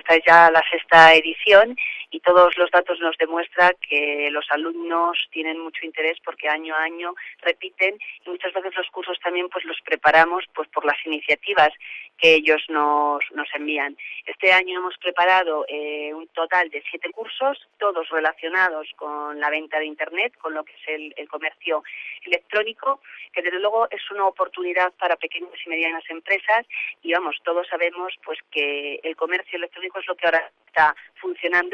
esta es ya la sexta edición y todos los datos nos demuestran que los alumnos tienen mucho interés porque año a año repiten y muchas veces los cursos también pues los preparamos pues por las iniciativas que ellos nos envían. Este año hemos preparado un total de 7 cursos, todos relacionados con la venta de Internet, con lo que es el comercio electrónico, que desde luego es una oportunidad para pequeñas y medianas empresas y vamos, todos sabemos pues que el comercio electrónico es lo que ahora está funcionando